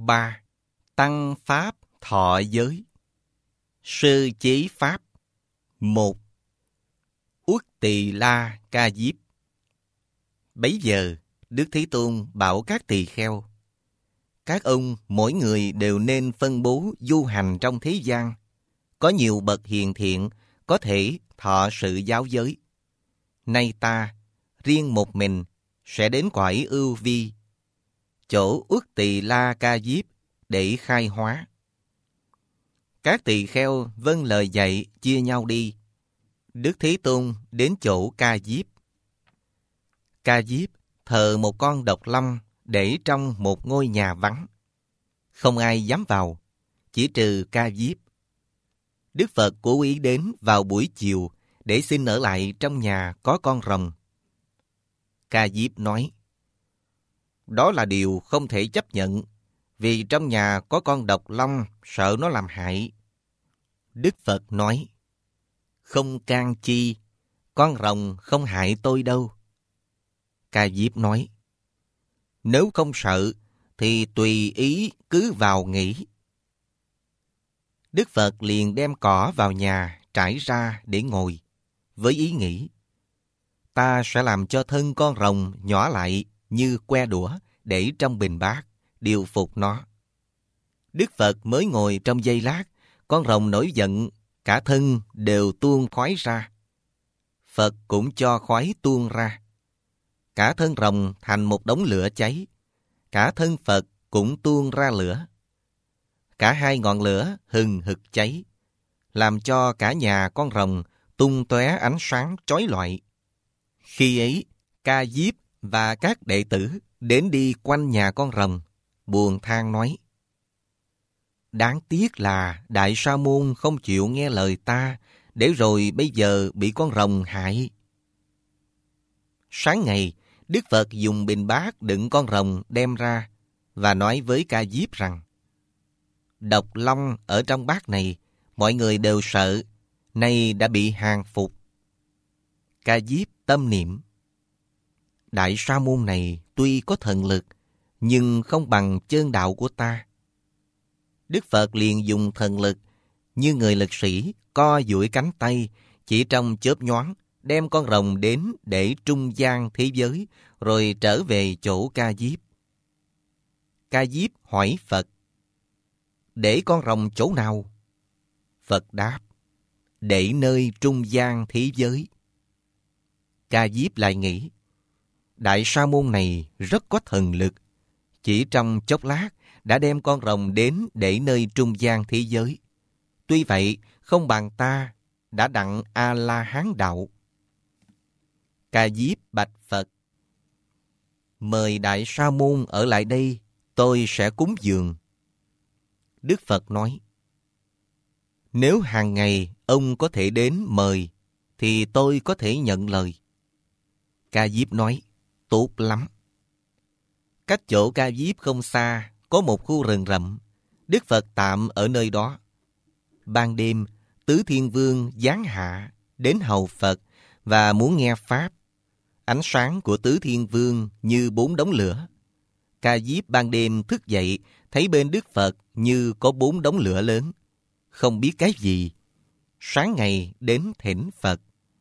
3. Tăng pháp thọ giới. Sơ chế pháp. 1. Uất Tỳ La Ca Diếp. Bấy giờ, Đức Thế Tôn bảo các tỳ kheo: các ông mỗi người đều nên phân bố du hành trong thế gian. Có nhiều bậc hiền thiện có thể thọ sự giáo giới. Nay ta, riêng một mình, sẽ đến cõi ưu vi, chỗ Uất Tỳ La Ca Diếp để khai hóa. Các tỳ kheo vâng lời dạy chia nhau đi. Đức Thế Tôn đến chỗ Ca Diếp. Ca Diếp thờ một con độc long để trong một ngôi nhà vắng. Không ai dám vào, chỉ trừ Ca Diếp. Đức Phật cố ý đến vào buổi chiều để xin ở lại trong nhà có con rồng. Ca Diếp nói: đó là điều không thể chấp nhận, vì trong nhà có con độc long, sợ nó làm hại. Đức Phật nói: không can chi, con rồng không hại tôi đâu. Ca Diếp nói: nếu không sợ, thì tùy ý cứ vào nghỉ. Đức Phật liền đem cỏ vào nhà trải ra để ngồi, với ý nghĩ: ta sẽ làm cho thân con rồng nhỏ lại như que đũa để trong bình bát, điều phục nó. Đức Phật mới ngồi trong giây lát, con rồng nổi giận, cả thân đều tuôn khói ra. Phật cũng cho khói tuôn ra. Cả thân rồng thành một đống lửa cháy. Cả thân Phật cũng tuôn ra lửa. Cả hai ngọn lửa hừng hực cháy, làm cho cả nhà con rồng tung tóe ánh sáng chói lọi. Khi ấy, Ca Diếp và các đệ tử đến đi quanh nhà con rồng, buồn than nói: đáng tiếc là Đại Sa Môn không chịu nghe lời ta, để rồi bây giờ bị con rồng hại. Sáng ngày, Đức Phật dùng bình bát đựng con rồng đem ra và nói với Ca Diếp rằng: độc long ở trong bát này, mọi người đều sợ, nay đã bị hàng phục. Ca Diếp tâm niệm: Đại Sa Môn này tuy có thần lực, nhưng không bằng chân đạo của ta. Đức Phật liền dùng thần lực như người lực sĩ, co duỗi cánh tay, chỉ trong chớp nhoáng đem con rồng đến để trung gian thế giới, rồi trở về chỗ Ca Diếp. Ca Diếp hỏi Phật: để con rồng chỗ nào? Phật đáp: để nơi trung gian thế giới. Ca Diếp lại nghĩ: Đại Sa Môn này rất có thần lực, chỉ trong chốc lát đã đem con rồng đến để nơi trung gian thế giới. Tuy vậy, không bằng ta đã đặng A-la-hán đạo. Ca Diếp bạch Phật: mời Đại Sa Môn ở lại đây, tôi sẽ cúng dường. Đức Phật nói: nếu hàng ngày ông có thể đến mời, thì tôi có thể nhận lời. Ca Diếp nói: tốt lắm. Cách chỗ Ca Diếp không xa, có một khu rừng rậm. Đức Phật tạm ở nơi đó. Ban đêm, Tứ Thiên Vương giáng hạ đến hầu Phật và muốn nghe pháp. Ánh sáng của Tứ Thiên Vương như 4 đống lửa. Ca Diếp ban đêm thức dậy, thấy bên Đức Phật như có 4 đống lửa lớn, không biết cái gì. Sáng ngày đến thỉnh Phật.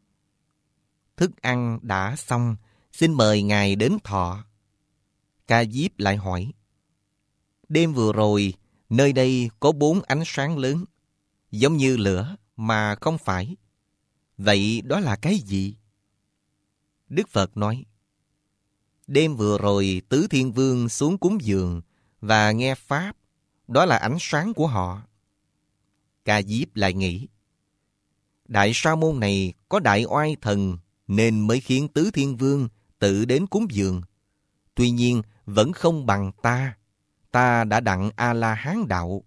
Thức ăn đã xong, xin mời Ngài đến thọ. Ca Diếp lại hỏi: đêm vừa rồi, nơi đây có 4 ánh sáng lớn, giống như lửa mà không phải. Vậy đó là cái gì? Đức Phật nói: đêm vừa rồi Tứ Thiên Vương xuống cúng dường và nghe pháp, đó là ánh sáng của họ. Ca Diếp lại nghĩ: Đại Sa Môn này có đại oai thần, nên mới khiến Tứ Thiên Vương tự đến cúng dường. Tuy nhiên vẫn không bằng ta. Ta đã đặng A-la-hán đạo.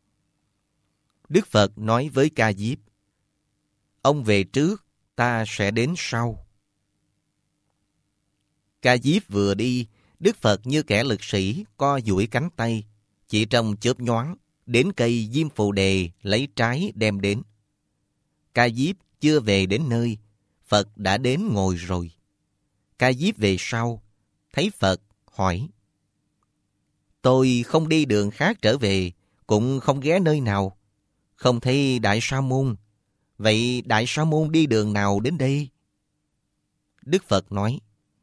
Đức Phật nói với Ca Diếp: ông về trước, ta sẽ đến sau. Ca Diếp vừa đi, Đức Phật như kẻ lực sĩ co duỗi cánh tay, chỉ trong chớp nhoáng đến cây diêm phù đề lấy trái đem đến. Ca Diếp chưa về đến nơi, Phật đã đến ngồi rồi. Ca Diếp về sau, thấy Phật hỏi: Tôi không đi đường khác trở về, cũng không ghé nơi nào. Không thấy Đại Sa Môn. Vậy Đại Sa Môn đi đường nào đến đây? Đức Phật nói,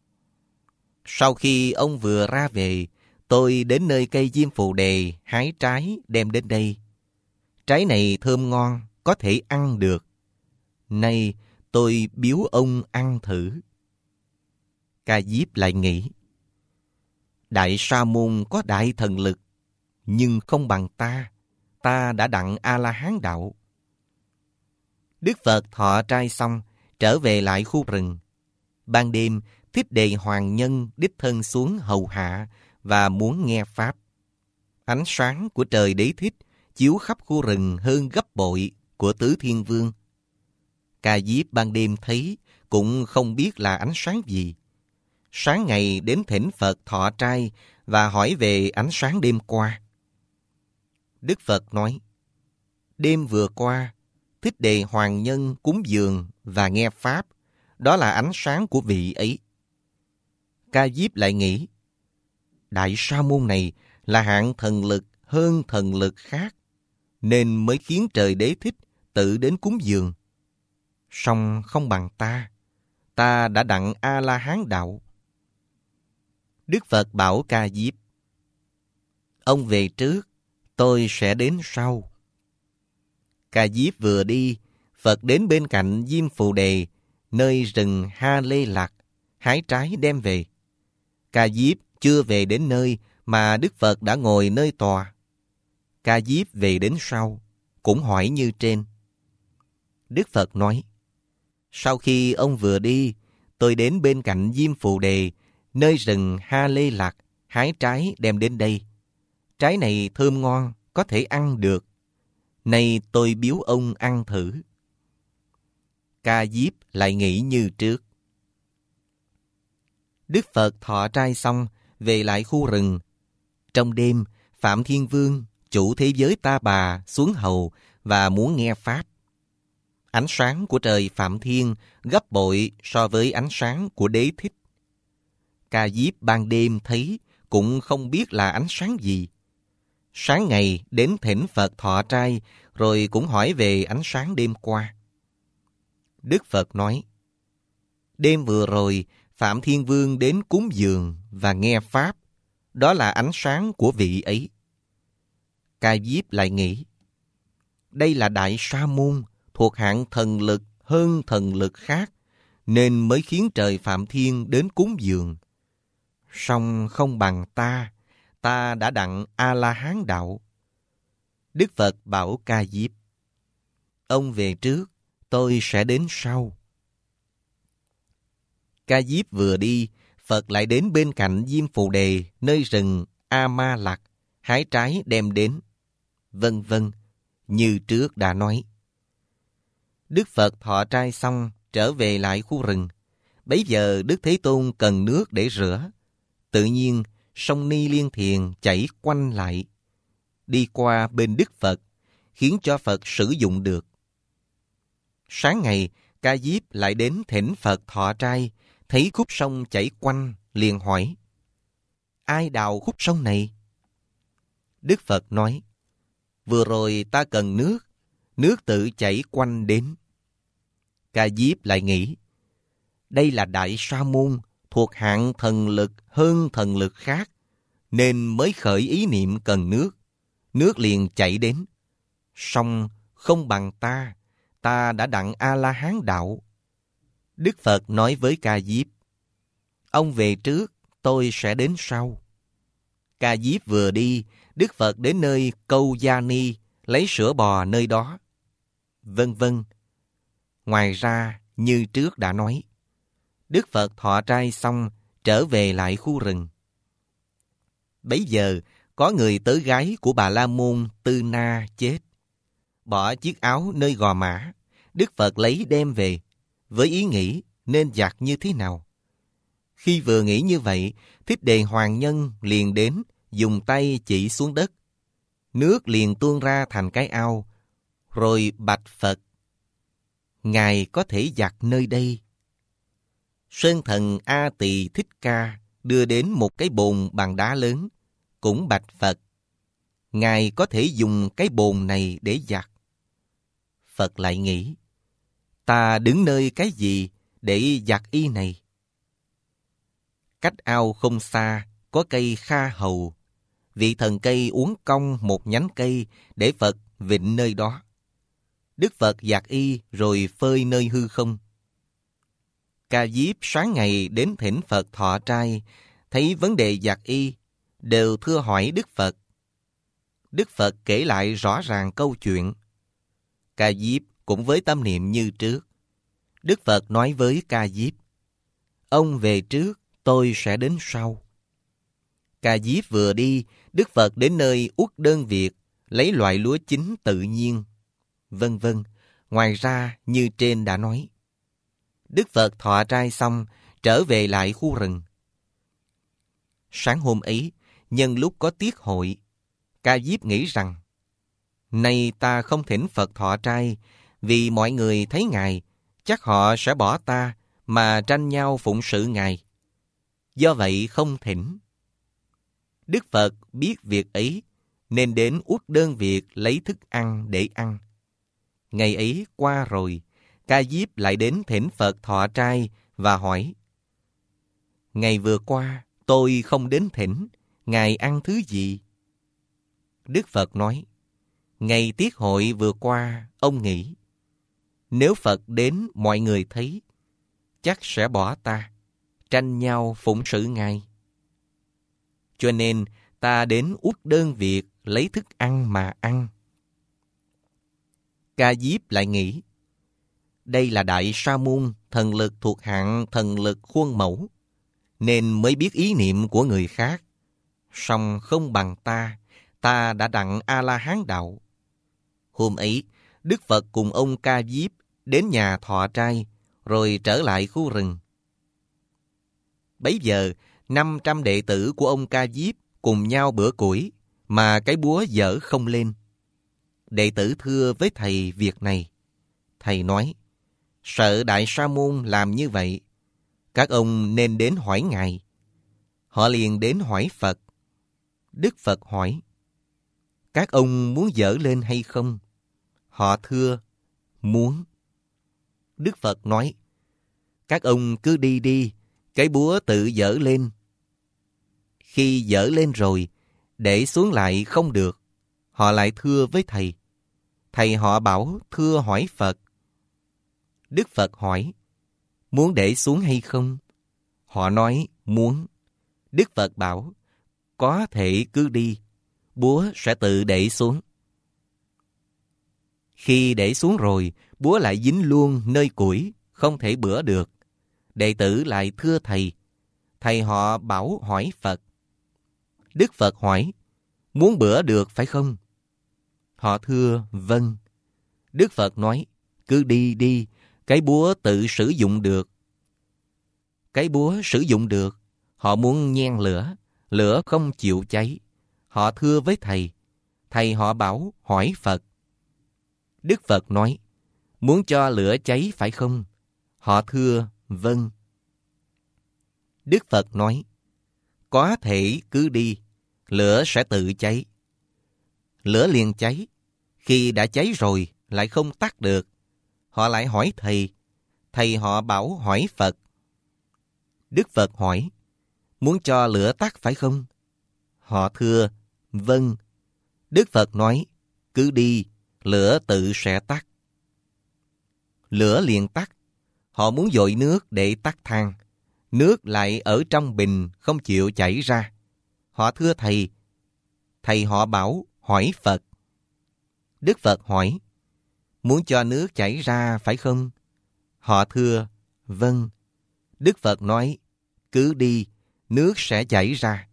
sau khi ông vừa ra về, tôi đến nơi cây diêm phù đề hái trái đem đến đây. Trái này thơm ngon, có thể ăn được. Nay tôi biếu ông ăn thử. Ca Diếp lại nghĩ, Đại Sa Môn có đại thần lực, nhưng không bằng ta. Ta đã đặng A-la-hán đạo. Đức Phật thọ trai xong, trở về lại khu rừng. Ban đêm, Thích Đề Hoàng Nhân đích thân xuống hầu hạ và muốn nghe Pháp. Ánh sáng của trời Đế Thích chiếu khắp khu rừng hơn gấp bội của Tứ Thiên Vương. Ca Diếp ban đêm thấy cũng không biết là ánh sáng gì. Sáng ngày đến thỉnh Phật thọ trai và hỏi về ánh sáng đêm qua. Đức Phật nói, đêm vừa qua, Thích Đề Hoàng Nhân cúng dường và nghe Pháp, đó là ánh sáng của vị ấy. Ca Diếp lại nghĩ, Đại Sa Môn này là hạng thần lực hơn thần lực khác, nên mới khiến trời Đế Thích tự đến cúng dường. Song không bằng ta. Ta đã đặng A-la-hán đạo. Đức Phật bảo Ca Diếp, ông về trước, tôi sẽ đến sau. Ca Diếp vừa đi, Phật đến bên cạnh Diêm Phù Đề, nơi rừng Ha Lê Lạc, hái trái đem về. Ca Diếp chưa về đến nơi mà Đức Phật đã ngồi nơi tòa. Ca Diếp về đến sau, cũng hỏi như trên. Đức Phật nói, sau khi ông vừa đi, tôi đến bên cạnh Diêm Phù Đề, nơi rừng Ha Lê Lạc, hái trái đem đến đây. Trái này thơm ngon, có thể ăn được. Nay tôi biếu ông ăn thử. Ca Diếp lại nghĩ như trước. Đức Phật thọ trai xong, về lại khu rừng. Trong đêm, Phạm Thiên Vương, chủ thế giới Ta Bà, xuống hầu và muốn nghe Pháp. Ánh sáng của trời Phạm Thiên gấp bội so với ánh sáng của Đế Thích. Ca Diếp ban đêm thấy cũng không biết là ánh sáng gì. Sáng ngày đến thỉnh Phật thọ trai, rồi cũng hỏi về ánh sáng đêm qua. Đức Phật nói, đêm vừa rồi, Phạm Thiên Vương đến cúng dường và nghe Pháp, đó là ánh sáng của vị ấy. Ca Diếp lại nghĩ, đây là Đại Sa Môn, thuộc hạng thần lực hơn thần lực khác, nên mới khiến trời Phạm Thiên đến cúng dường. Song không bằng ta. Ta đã đặng A-la-hán đạo. Đức Phật bảo Ca Diếp, ông về trước, tôi sẽ đến sau. Ca Diếp vừa đi, Phật lại đến bên cạnh Diêm Phù Đề, nơi rừng A-ma Lạc, hái trái đem đến, vân vân, như trước đã nói. Đức Phật thọ trai xong, trở về lại khu rừng. Bấy giờ Đức Thế Tôn cần nước để rửa. Tự nhiên, sông Ni Liên Thiền chảy quanh lại, đi qua bên Đức Phật, khiến cho Phật sử dụng được. Sáng ngày, Ca Diếp lại đến thỉnh Phật thọ trai, thấy khúc sông chảy quanh, liền hỏi, ai đào khúc sông này? Đức Phật nói, vừa rồi ta cần nước, nước tự chảy quanh đến. Ca Diếp lại nghĩ, đây là Đại Sa Môn, thuộc hạng thần lực hơn thần lực khác, nên mới khởi ý niệm cần nước, nước liền chảy đến. Song không bằng ta. Ta đã đặng A-la-hán đạo. Đức Phật nói với Ca Diếp, ông về trước, tôi sẽ đến sau. Ca Diếp vừa đi, Đức Phật đến nơi Câu Gia Ni, lấy sữa bò nơi đó, vân vân. Ngoài ra, như trước đã nói, Đức Phật thọ trai xong, trở về lại khu rừng. Bấy giờ, có người tới gái của Bà La Môn Tư Na chết. Bỏ chiếc áo nơi gò mã, Đức Phật lấy đem về, với ý nghĩ nên giặt như thế nào. Khi vừa nghĩ như vậy, Thích Đề Hoàng Nhân liền đến, dùng tay chỉ xuống đất. Nước liền tuôn ra thành cái ao, rồi bạch Phật, Ngài có thể giặt nơi đây. Sơn thần A Tỳ Thích Ca đưa đến một cái bồn bằng đá lớn, cũng bạch Phật, Ngài có thể dùng cái bồn này để giặt. Phật lại nghĩ, ta đứng nơi cái gì để giặt y này? Cách ao không xa, có cây kha hầu. Vị thần cây uốn cong một nhánh cây để Phật vịn nơi đó. Đức Phật giặt y rồi phơi nơi hư không. Ca Diếp sáng ngày đến thỉnh Phật thọ trai, thấy vấn đề giặt y, đều thưa hỏi Đức Phật. Đức Phật kể lại rõ ràng câu chuyện. Ca Diếp cũng với tâm niệm như trước. Đức Phật nói với Ca Diếp, ông về trước, tôi sẽ đến sau. Ca Diếp vừa đi, Đức Phật đến nơi Uất Đơn Việt, lấy loại lúa chín tự nhiên, vân vân. Ngoài ra, như trên đã nói. Đức Phật thọ trai xong, trở về lại khu rừng. Sáng hôm ấy, nhân lúc có tiết hội, Ca Diếp nghĩ rằng, nay ta không thỉnh Phật thọ trai, vì mọi người thấy Ngài, chắc họ sẽ bỏ ta mà tranh nhau phụng sự Ngài. Do vậy không thỉnh. Đức Phật biết việc ấy, nên đến Uất Đơn Việt lấy thức ăn để ăn. Ngày ấy qua rồi, Ca Diếp lại đến thỉnh Phật thọ trai và hỏi, ngày vừa qua tôi không đến thỉnh, Ngài ăn thứ gì? Đức Phật nói, ngày tiết hội vừa qua, ông nghĩ, nếu Phật đến mọi người thấy, chắc sẽ bỏ ta, tranh nhau phụng sự Ngài. Cho nên ta đến Uất Đơn Việt lấy thức ăn mà ăn. Ca Diếp lại nghĩ, đây là Đại Sa Môn, thần lực thuộc hạng thần lực khuôn mẫu, nên mới biết ý niệm của người khác. Song không bằng ta đã đặng A-la-hán đạo. Hôm ấy, Đức Phật cùng ông Ca Diếp đến nhà thọ trai, rồi trở lại khu rừng. Bấy giờ, 500 đệ tử của ông Ca Diếp cùng nhau bữa củi, mà cái búa dở không lên. Đệ tử thưa với thầy việc này. Thầy nói, sợ Đại Sa Môn làm như vậy, các ông nên đến hỏi Ngài. Họ liền đến hỏi Phật. Đức Phật hỏi, các ông muốn dở lên hay không? Họ thưa, muốn. Đức Phật nói, các ông cứ đi đi, cái búa tự dở lên. Khi dở lên rồi, để xuống lại không được. Họ lại thưa với thầy. Thầy họ bảo thưa hỏi Phật. Đức Phật hỏi, muốn để xuống hay không? Họ nói, muốn. Đức Phật bảo, có thể cứ đi, búa sẽ tự để xuống. Khi để xuống rồi, búa lại dính luôn nơi củi, không thể bữa được. Đệ tử lại thưa thầy. Thầy họ bảo hỏi Phật. Đức Phật hỏi, muốn bữa được phải không? Họ thưa, vâng. Đức Phật nói, cứ đi đi, cái búa tự sử dụng được. Cái búa sử dụng được, họ muốn nhen lửa, lửa không chịu cháy. Họ thưa với thầy. Thầy họ bảo hỏi Phật. Đức Phật nói, muốn cho lửa cháy phải không? Họ thưa, vâng. Đức Phật nói, có thể cứ đi, lửa sẽ tự cháy. Lửa liền cháy. Khi đã cháy rồi, lại không tắt được. Họ lại hỏi thầy. Thầy họ bảo hỏi Phật. Đức Phật hỏi, muốn cho lửa tắt phải không? Họ thưa, vâng. Đức Phật nói, cứ đi, lửa tự sẽ tắt. Lửa liền tắt. Họ muốn dội nước để tắt than. Nước lại ở trong bình không chịu chảy ra. Họ thưa thầy. Thầy họ bảo hỏi Phật. Đức Phật hỏi, muốn cho nước chảy ra phải không? Họ thưa, vâng. Đức Phật nói, cứ đi, nước sẽ chảy ra.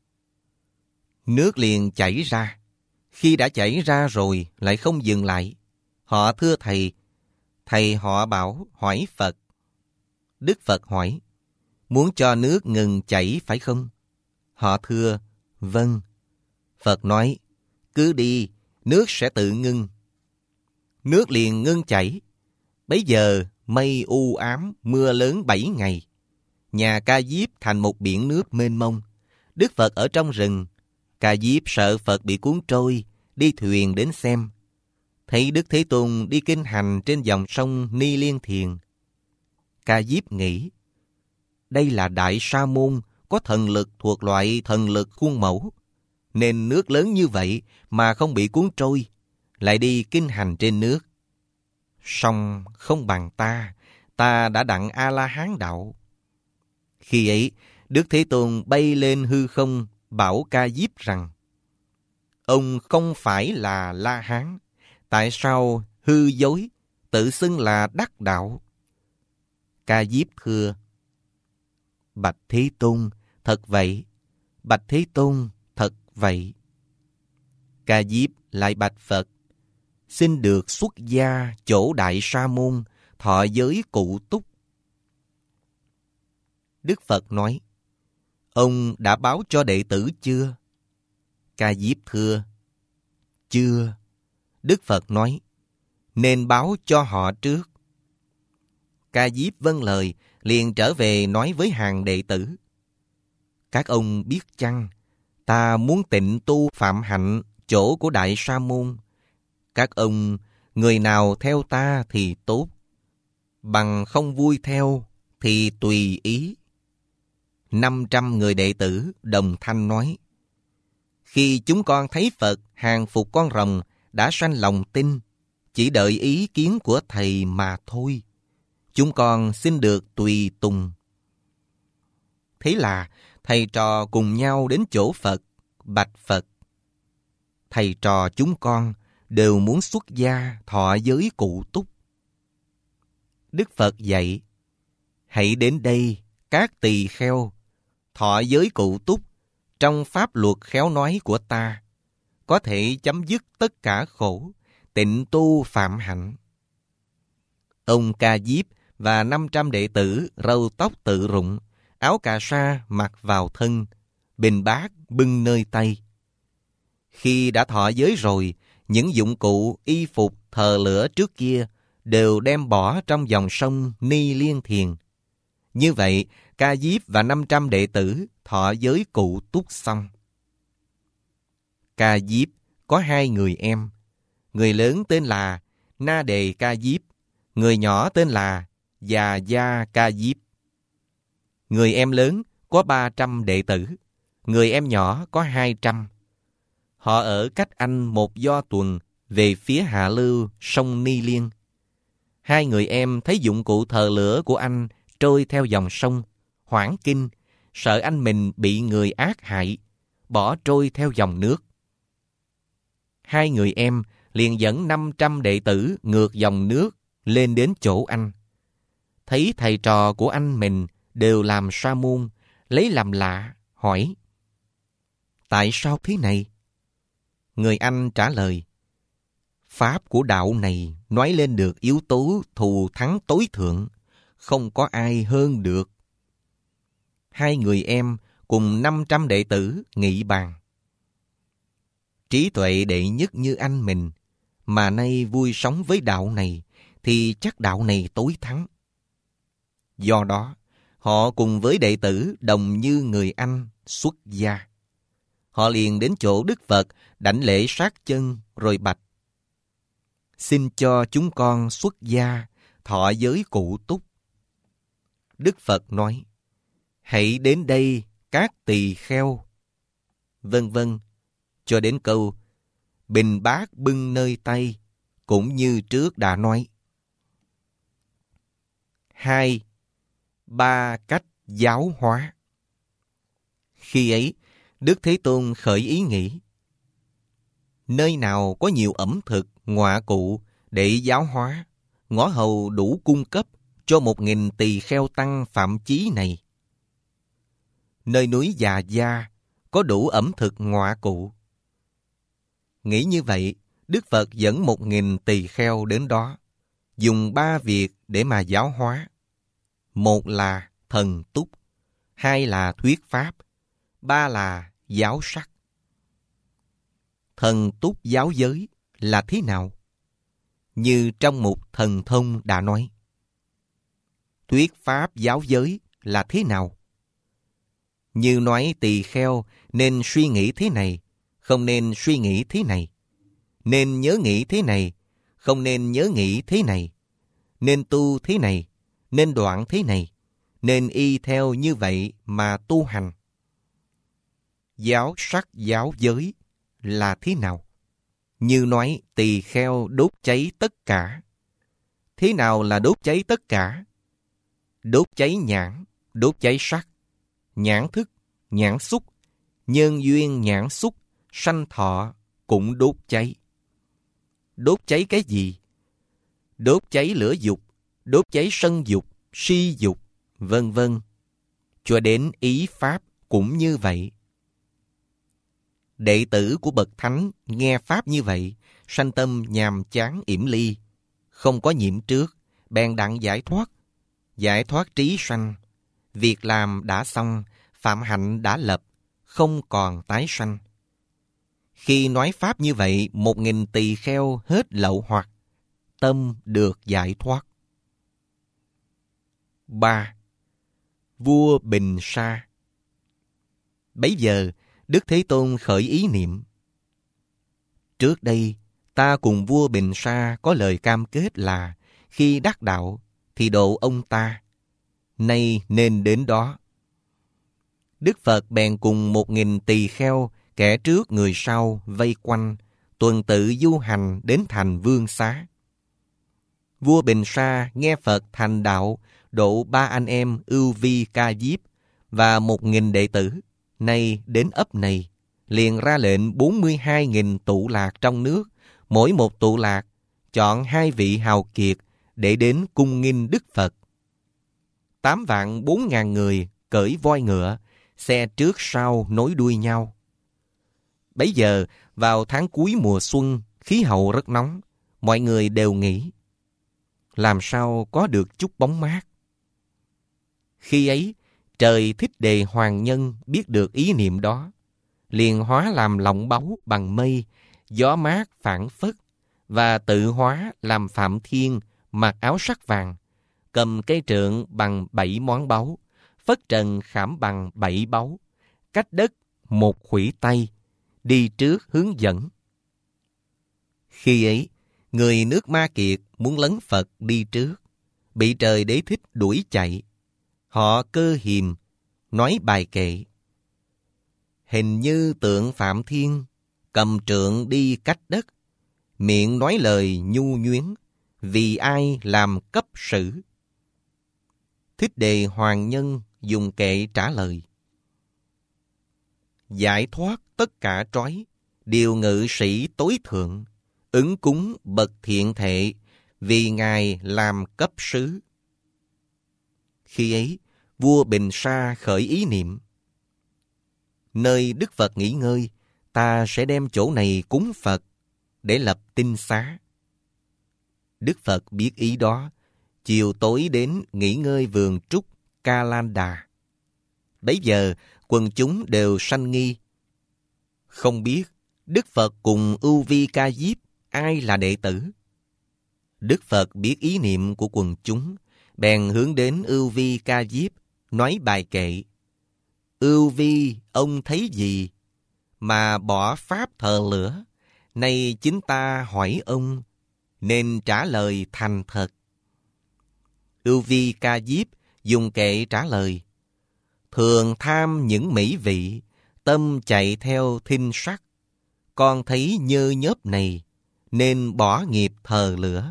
Nước liền chảy ra. Khi đã chảy ra rồi, lại không dừng lại. Họ thưa thầy. Thầy họ bảo hỏi Phật. Đức Phật hỏi, muốn cho nước ngừng chảy phải không? Họ thưa, vâng. Phật nói, cứ đi, nước sẽ tự ngưng. Nước liền ngưng chảy. Bấy giờ mây u ám, mưa lớn 7 ngày. Nhà Ca Diếp thành một biển nước mênh mông. Đức Phật ở trong rừng, Ca Diếp sợ Phật bị cuốn trôi, đi thuyền đến xem. Thấy Đức Thế Tôn đi kinh hành trên dòng sông Ni Liên Thiền. Ca Diếp nghĩ, đây là Đại Sa Môn có thần lực thuộc loại thần lực khuôn mẫu, nên nước lớn như vậy mà không bị cuốn trôi, lại đi kinh hành trên nước. Song không bằng ta đã đặng A-la-hán đạo. Khi ấy, Đức Thế Tôn bay lên hư không, bảo Ca Diếp rằng, ông không phải là La-hán, tại sao hư dối, tự xưng là đắc đạo? Ca Diếp thưa, bạch Thế Tôn, thật vậy. Bạch Thế Tôn, thật vậy. Ca Diếp lại bạch Phật, xin được xuất gia chỗ Đại Sa Môn, thọ giới cụ túc. Đức Phật nói, ông đã báo cho đệ tử chưa? Ca Diếp thưa, chưa. Đức Phật nói, nên báo cho họ trước. Ca Diếp vâng lời, liền trở về nói với hàng đệ tử, các ông biết chăng, ta muốn tịnh tu phạm hạnh chỗ của Đại Sa Môn. Các ông, người nào theo ta thì tốt, bằng không vui theo thì tùy ý. 500 người đệ tử đồng thanh nói, khi chúng con thấy Phật hàng phục con rồng đã sanh lòng tin, chỉ đợi ý kiến của thầy mà thôi. Chúng con xin được tùy tùng. Thế là thầy trò cùng nhau đến chỗ Phật, bạch Phật, thầy trò chúng con đều muốn xuất gia thọ giới cụ túc. Đức Phật dạy, hãy đến đây các tỳ kheo, thọ giới cụ túc trong pháp luật khéo nói của ta, có thể chấm dứt tất cả khổ, tịnh tu phạm hạnh. Ông Ca Diếp và 500 đệ tử râu tóc tự rụng, áo cà sa mặc vào thân, bình bát bưng nơi tay. Khi đã thọ giới rồi, những dụng cụ, y phục, thờ lửa trước kia đều đem bỏ trong dòng sông Ni Liên Thiền. Như vậy, Ca Diếp và 500 đệ tử thọ giới cụ túc xong. Ca Diếp có 2 người em. Người lớn tên là Na Đề Ca Diếp, người nhỏ tên là Già Gia Ca Diếp. Người em lớn có 300 đệ tử, người em nhỏ có 200. Họ ở cách anh một do tuần về phía hạ lưu sông Ni Liên. 2 người em thấy dụng cụ thờ lửa của anh trôi theo dòng sông, hoảng kinh, sợ anh mình bị người ác hại, bỏ trôi theo dòng nước. 2 người em liền dẫn 500 đệ tử ngược dòng nước lên đến chỗ anh. Thấy thầy trò của anh mình đều làm sa môn, lấy làm lạ, hỏi, tại sao thế này? Người anh trả lời, pháp của đạo này nói lên được yếu tố thù thắng tối thượng, không có ai hơn được. 2 người em cùng 500 đệ tử nghị bàn, trí tuệ đệ nhất như anh mình, mà nay vui sống với đạo này, thì chắc đạo này tối thắng. Do đó, họ cùng với đệ tử đồng như người anh xuất gia. Họ liền đến chỗ Đức Phật đảnh lễ sát chân rồi bạch, xin cho chúng con xuất gia thọ giới cụ túc. Đức Phật nói, hãy đến đây các tỳ kheo, vân vân, cho đến câu bình bát bưng nơi tay, cũng như trước đã nói. 2. 3 cách giáo hóa. Khi ấy, Đức Thế Tôn khởi ý nghĩ, nơi nào có nhiều ẩm thực, ngọa cụ để giáo hóa, ngõ hầu đủ cung cấp cho 1000 tỳ kheo tăng phạm chí này. Nơi núi Già Gia có đủ ẩm thực ngọa cụ. Nghĩ như vậy, Đức Phật dẫn 1000 tỳ kheo đến đó, dùng 3 việc để mà giáo hóa. 1 là thần túc, 2 là thuyết pháp, 3 là giáo sắc. Thần túc giáo giới là thế nào? Như trong mục Thần Thông đã nói. Thuyết pháp giáo giới là thế nào? Như nói tỳ kheo nên suy nghĩ thế này, không nên suy nghĩ thế này. Nên nhớ nghĩ thế này, không nên nhớ nghĩ thế này. Nên tu thế này, nên đoạn thế này. Nên y theo như vậy mà tu hành. Giáo sắc giáo giới là thế nào? Như nói tỳ kheo đốt cháy tất cả. Thế nào là đốt cháy tất cả? Đốt cháy nhãn, đốt cháy sắc, nhãn thức, nhãn xúc, nhân duyên nhãn xúc, sanh thọ cũng đốt cháy. Đốt cháy cái gì? Đốt cháy lửa dục, đốt cháy sân dục, si dục, vân vân. Cho đến ý pháp cũng như vậy. Đệ tử của bậc thánh nghe pháp như vậy, sanh tâm nhàm chán yểm ly, không có nhiễm trước, bèn đặng giải thoát trí sanh. Việc làm đã xong, phạm hạnh đã lập, không còn tái sanh. Khi nói pháp như vậy, 1000 tỳ kheo hết lậu hoặc, tâm được giải thoát. 3. Vua Bình Sa. Bấy giờ, Đức Thế Tôn khởi ý niệm. Trước đây, ta cùng vua Bình Sa có lời cam kết là khi đắc đạo thì độ ông ta. Nay nên đến đó. Đức Phật bèn cùng 1000 tỳ kheo, kẻ trước người sau vây quanh, tuần tự du hành đến thành Vương Xá. Vua Bình Sa nghe Phật thành đạo, độ 3 anh em Ưu Vi Ca Diếp và 1000 đệ tử. Nay đến ấp này, liền ra lệnh 42.000 tụ lạc trong nước, mỗi một tụ lạc chọn 2 vị hào kiệt để đến cung nghinh Đức Phật. 8.400.000 người cởi voi ngựa, xe trước sau nối đuôi nhau. Bấy giờ, vào tháng cuối mùa xuân, khí hậu rất nóng, mọi người đều nghĩ, làm sao có được chút bóng mát. Khi ấy, trời Thích Đề Hoàng Nhân biết được ý niệm đó, liền hóa làm lọng báu bằng mây, gió mát phảng phất, và tự hóa làm Phạm Thiên, mặc áo sắc vàng, cầm cây trượng bằng 7 món báu, phất trần khảm bằng 7 báu, cách đất 1 khuỷu tay, đi trước hướng dẫn. Khi ấy, người nước Ma Kiệt muốn lấn Phật đi trước, bị trời Đế Thích đuổi chạy. Họ cơ hiềm, nói bài kệ. Hình như tượng Phạm Thiên, cầm trượng đi cách đất, miệng nói lời nhu nhuyến, vì ai làm cấp sử. Thích Đề Hoàng Nhân dùng kệ trả lời. Giải thoát tất cả trói, điều ngự sĩ tối thượng, ứng cúng bậc thiện thệ, vì Ngài làm cấp sứ. Khi ấy, vua Bình Sa khởi ý niệm. Nơi Đức Phật nghỉ ngơi, ta sẽ đem chỗ này cúng Phật, để lập tinh xá. Đức Phật biết ý đó, chiều tối đến nghỉ ngơi vườn trúc Ca Lan Đà. Bấy giờ, quần chúng đều sanh nghi. Không biết Đức Phật cùng Ưu Vi Ca Diếp ai là đệ tử. Đức Phật biết ý niệm của quần chúng, bèn hướng đến Ưu Vi Ca Diếp, nói bài kệ. Ưu Vi, ông thấy gì mà bỏ pháp thờ lửa? Nay chính ta hỏi ông, nên trả lời thành thật. Ưu Vi Ca Diếp dùng kệ trả lời. Thường tham những mỹ vị, tâm chạy theo thinh sắc. Con thấy nhơ nhớp này, nên bỏ nghiệp thờ lửa.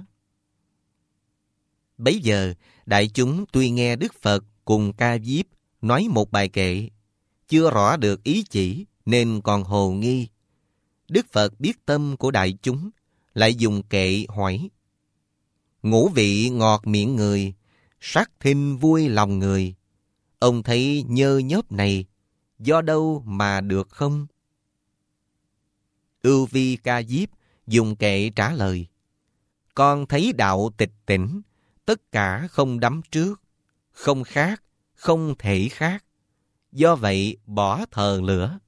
Bấy giờ, đại chúng tuy nghe Đức Phật cùng Ca Diếp nói một bài kệ, chưa rõ được ý chỉ nên còn hồ nghi. Đức Phật biết tâm của đại chúng, lại dùng kệ hỏi. Ngũ vị ngọt miệng người, sắc thinh vui lòng người. Ông thấy nhơ nhớp này, do đâu mà được không? Ưu Vi Ca Diếp dùng kệ trả lời. Con thấy đạo tịch tỉnh, tất cả không đắm trước, không khác, không thể khác. Do vậy bỏ thờ lửa.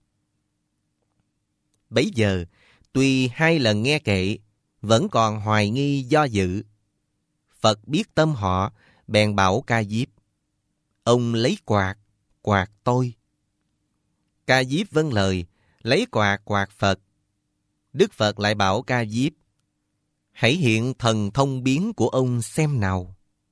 Bấy giờ, tuy 2 lần nghe kệ, vẫn còn hoài nghi do dự. Phật biết tâm họ, bèn bảo Ca Diếp. Ông lấy quạt, quạt tôi. Ca Diếp vâng lời, lấy quạt quạt Phật. Đức Phật lại bảo Ca Diếp: hãy hiện thần thông biến của ông xem nào.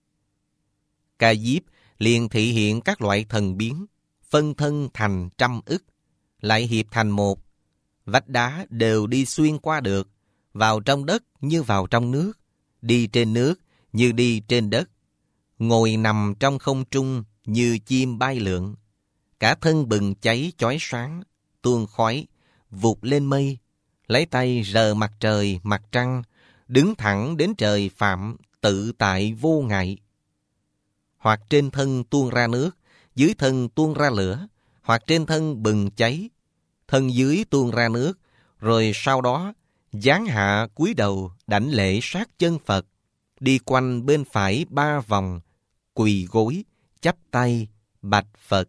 Ca Diếp liền thị hiện các loại thần biến, phân thân thành trăm ức, lại hiệp thành một. Vách đá đều đi xuyên qua được, vào trong đất như vào trong nước, đi trên nước như đi trên đất, ngồi nằm trong không trung như chim bay lượn. Cả thân bừng cháy chói sáng, tuôn khói, vụt lên mây, lấy tay rờ mặt trời, mặt trăng, đứng thẳng đến trời phạm, tự tại vô ngại. Hoặc trên thân tuôn ra nước, dưới thân tuôn ra lửa, hoặc trên thân bừng cháy, thân dưới tuôn ra nước, rồi sau đó giáng hạ cúi đầu đảnh lễ sát chân Phật, đi quanh bên phải 3 vòng, quỳ gối, chắp tay, bạch Phật: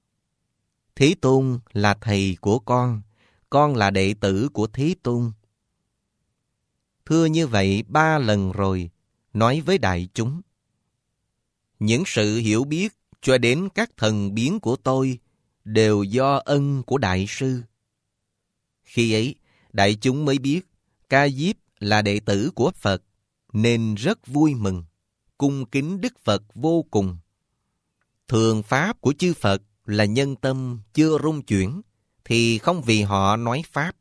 Thế Tôn là thầy của con là đệ tử của Thế Tôn. Thưa như vậy 3 lần rồi, nói với đại chúng: những sự hiểu biết cho đến các thần biến của tôi đều do ân của Đại sư. Khi ấy, đại chúng mới biết Ca Diếp là đệ tử của Phật, nên rất vui mừng, cung kính Đức Phật vô cùng. Thường pháp của chư Phật là nhân tâm chưa rung chuyển, thì không vì họ nói pháp.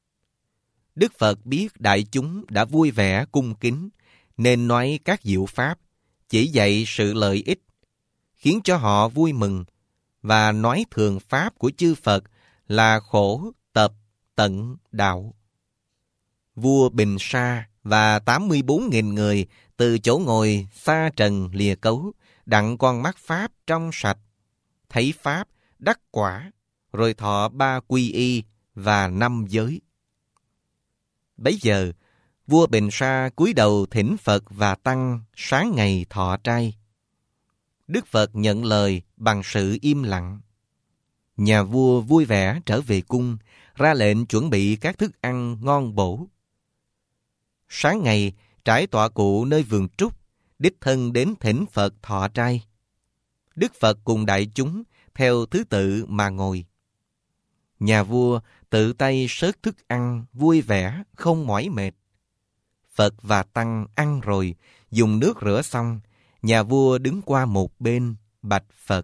Đức Phật biết đại chúng đã vui vẻ cung kính, nên nói các diệu pháp, chỉ dạy sự lợi ích, khiến cho họ vui mừng, và nói thường pháp của chư Phật là khổ, tập, tận, đạo. Vua Bình Sa và 84.000 người từ chỗ ngồi xa trần lìa cấu, đặng con mắt pháp trong sạch, thấy pháp, đắc quả, rồi thọ 3 quy y và 5 giới. Bấy giờ, vua Bình Sa cúi đầu thỉnh Phật và Tăng sáng ngày thọ trai. Đức Phật nhận lời bằng sự im lặng. Nhà vua vui vẻ trở về cung, ra lệnh chuẩn bị các thức ăn ngon bổ. Sáng ngày, trải tọa cụ nơi vườn trúc, đích thân đến thỉnh Phật thọ trai. Đức Phật cùng đại chúng theo thứ tự mà ngồi. Nhà vua tự tay xớt thức ăn, vui vẻ, không mỏi mệt. Phật và Tăng ăn rồi, dùng nước rửa xong, nhà vua đứng qua một bên, bạch Phật: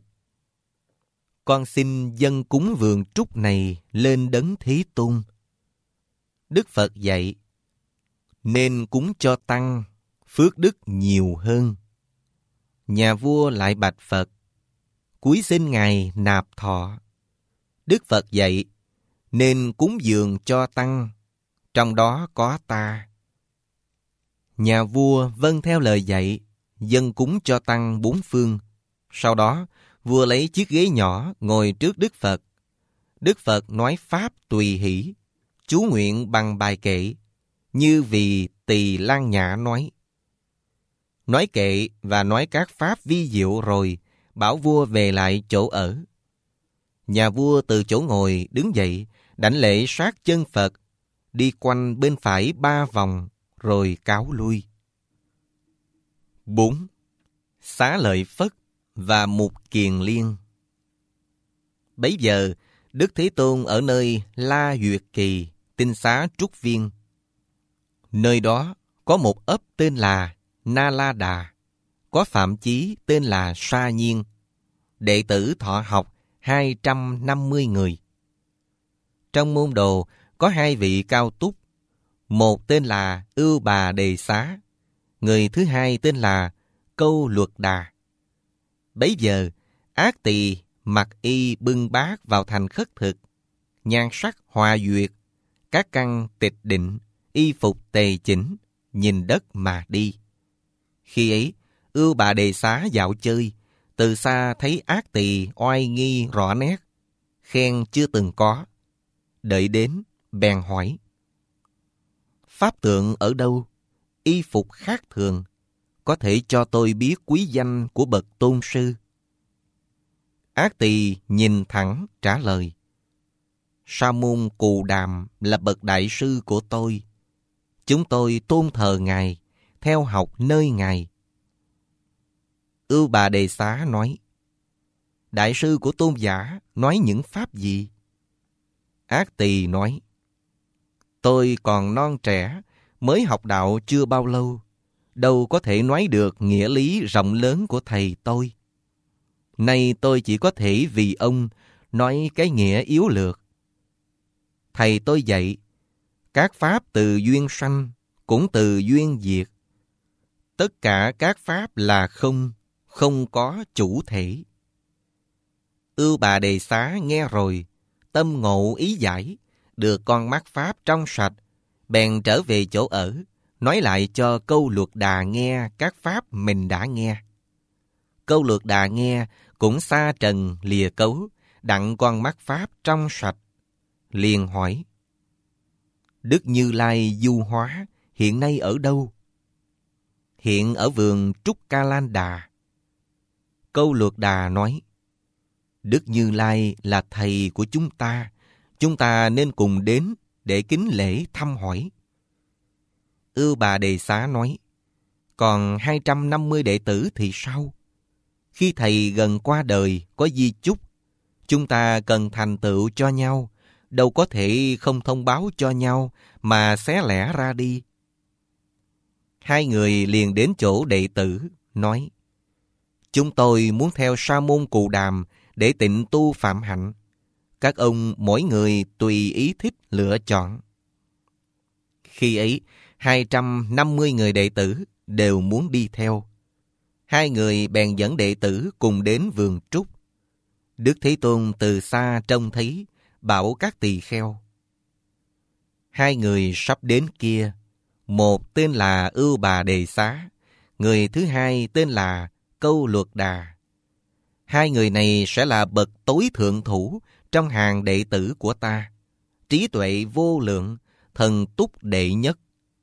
Con xin dâng cúng vườn trúc này lên Đấng Thế Tôn. Đức Phật dạy: nên cúng cho Tăng, phước đức nhiều hơn. Nhà vua lại bạch Phật: cúi xin Ngài nạp thọ. Đức Phật dạy: nên cúng dường cho Tăng, trong đó có ta. Nhà vua vâng theo lời dạy, dâng cúng cho Tăng 4 phương. Sau đó, vua lấy chiếc ghế nhỏ ngồi trước Đức Phật. Đức Phật nói pháp tùy hỷ, chú nguyện bằng bài kệ, như vì Tỳ Lan Nhã nói. Nói kệ và nói các pháp vi diệu rồi, bảo vua về lại chỗ ở. Nhà vua từ chỗ ngồi đứng dậy, đảnh lễ sát chân Phật, đi quanh bên phải 3 vòng, rồi cáo lui. 4. Xá Lợi Phất và Mục Kiền Liên. Bấy giờ, Đức Thế Tôn ở nơi La Duyệt Kỳ, tinh xá Trúc Viên. Nơi đó có một ấp tên là Na La Đà, có phạm chí tên là Sa Nhiên, đệ tử thọ học 250 người. Trong môn đồ có 2 vị cao túc, một tên là Ưu Bà Đề Xá, người thứ hai tên là Câu Luật Đà. Bấy giờ, Ác Tỳ mặc y bưng bát vào thành khất thực, nhan sắc hòa duyệt, các căn tịch định, y phục tề chỉnh, nhìn đất mà đi. Khi ấy, Ưu Bà Đề Xá dạo chơi, từ xa thấy Ác Tỳ oai nghi rõ nét, khen chưa từng có. Đợi đến, bèn hỏi: pháp tượng ở đâu? Y phục khác thường, có thể cho tôi biết quý danh của bậc tôn sư? Ác Tỳ nhìn thẳng trả lời: Sa môn Cù Đàm là bậc đại sư của tôi. Chúng tôi tôn thờ Ngài, theo học nơi Ngài. Ưu Bà Đề Xá nói: đại sư của tôn giả nói những pháp gì? Ác Tỳ nói: Tôi còn non trẻ, mới học đạo chưa bao lâu, đâu có thể nói được nghĩa lý rộng lớn của thầy tôi. Nay tôi chỉ có thể vì ông nói cái nghĩa yếu lược. Thầy tôi dạy, các pháp từ duyên sanh, cũng từ duyên diệt. Tất cả các pháp là không, không có chủ thể. Ưu Bà Đề Xá nghe rồi, tâm ngộ ý giải, được con mắt pháp trong sạch, bèn trở về chỗ ở, nói lại cho Câu Lược Đà nghe các pháp mình đã nghe. Câu Lược Đà nghe cũng xa trần lìa cấu, đặng con mắt pháp trong sạch, liền hỏi: Đức Như Lai du hóa hiện nay ở đâu? Hiện ở vườn Trúc Ca Lan Đà. Câu Lược Đà nói: Đức Như Lai là thầy của chúng ta nên cùng đến để kính lễ thăm hỏi. Ưu Bà Đề Xá nói: Còn 250 đệ tử thì sao? Khi thầy gần qua đời có di chúc, chúng ta cần thành tựu cho nhau, đâu có thể không thông báo cho nhau mà xé lẻ ra đi. Hai người liền đến chỗ đệ tử, nói: Chúng tôi muốn theo Sa môn Cù Đàm để tịnh tu phạm hạnh. Các ông mỗi người tùy ý thích lựa chọn. Khi ấy, 250 người đệ tử đều muốn đi theo. Hai người bèn dẫn đệ tử cùng đến vườn trúc. Đức Thế Tôn từ xa trông thấy, bảo các tỳ kheo: Hai người sắp đến kia, một tên là Ưu Bà Đề Xá, người thứ hai tên là Câu Lược Đà. Hai người này sẽ là bậc tối thượng thủ trong hàng đệ tử của ta, trí tuệ vô lượng, thần túc đệ nhất.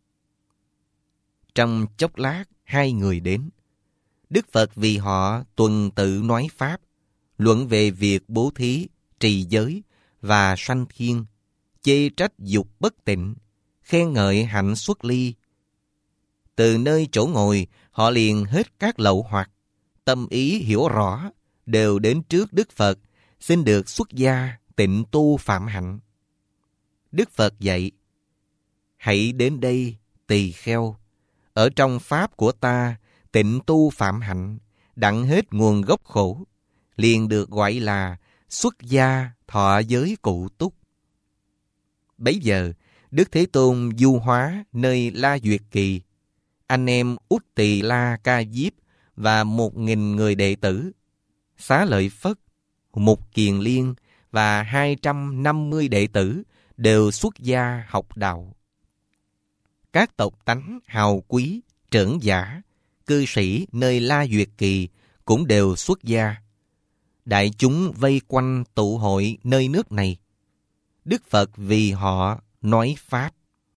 Trong chốc lát, hai người đến. Đức Phật vì họ tuần tự nói pháp, luận về việc bố thí, trì giới và sanh thiên, chê trách dục bất tịnh, khen ngợi hạnh xuất ly. Từ nơi chỗ ngồi, họ liền hết các lậu hoặc, tâm ý hiểu rõ, đều đến trước Đức Phật, xin được xuất gia tịnh tu phạm hạnh. Đức Phật dạy: Hãy đến đây, tỳ kheo, ở trong pháp của ta tịnh tu phạm hạnh, đặng hết nguồn gốc khổ, liền được gọi là xuất gia thọ giới cụ túc. Bấy giờ, Đức Thế Tôn du hóa nơi La Duyệt Kỳ. Anh em Út Tỳ La Ca Diếp và 1.000 người đệ tử, Xá Lợi Phất, Mục Kiền Liên và 250 đệ tử đều xuất gia học đạo. Các tộc tánh hào quý, trưởng giả, cư sĩ nơi La Duyệt Kỳ cũng đều xuất gia. Đại chúng vây quanh tụ hội nơi nước này. Đức Phật vì họ nói pháp.